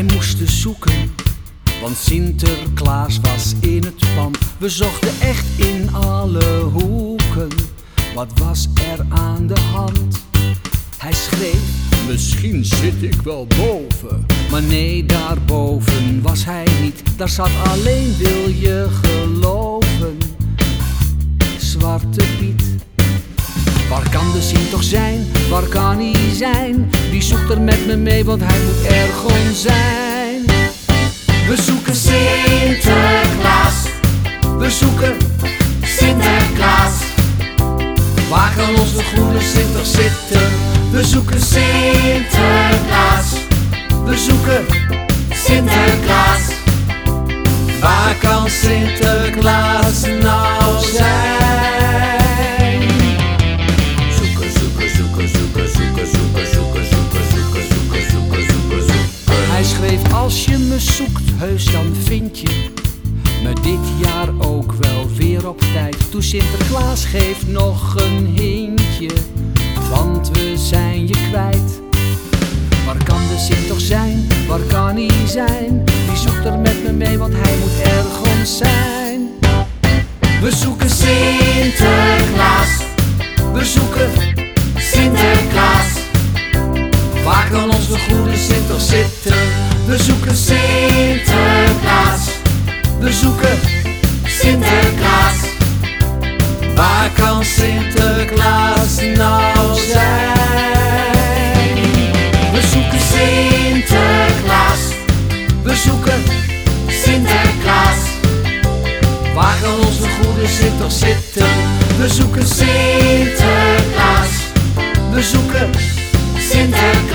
Wij moesten zoeken, want Sinterklaas was in het pand. We zochten echt in alle hoeken, wat was er aan de hand? Hij schreef, misschien zit ik wel boven. Maar nee, daarboven was hij niet. Daar zat alleen, wil je geloven, Zwarte Piet. Waar kan de Sint toch zijn? Waar kan hij zijn? Die zoekt er met me mee, want hij moet ergens zijn. We zoeken Sinterklaas. We zoeken Sinterklaas. Waar kan onze goede Sint toch zitten? We zoeken Sinterklaas. We zoeken Sinterklaas. Waar kan Sinterklaas nou zijn? Zoeken, zoeken, zoeken, zoeken, zoeken, zoeken, zoeken, zoeken, zoeken, zoeken, zoeken, zoeken, zoeken. Hij schreef, als je me zoekt, heus dan vind je me dit jaar ook wel weer op tijd. Toe Sinterklaas, geeft nog een hintje, want we zijn je kwijt. Waar kan de Sint toch zijn? Waar kan hij zijn? Die zoekt er met me mee, want hij moet ergens zijn. We zoeken Sinterklaas. We zoeken Sinterklaas. Waar kan onze goede Sint toch zitten? We zoeken Sinterklaas. We zoeken Sinterklaas. Waar kan Sinterklaas nou zijn? We zoeken Sinterklaas. We zoeken Sinterklaas. Waar kan onze goede Sint toch zitten? We zoeken Sinterklaas. We zoeken Sinterklaas.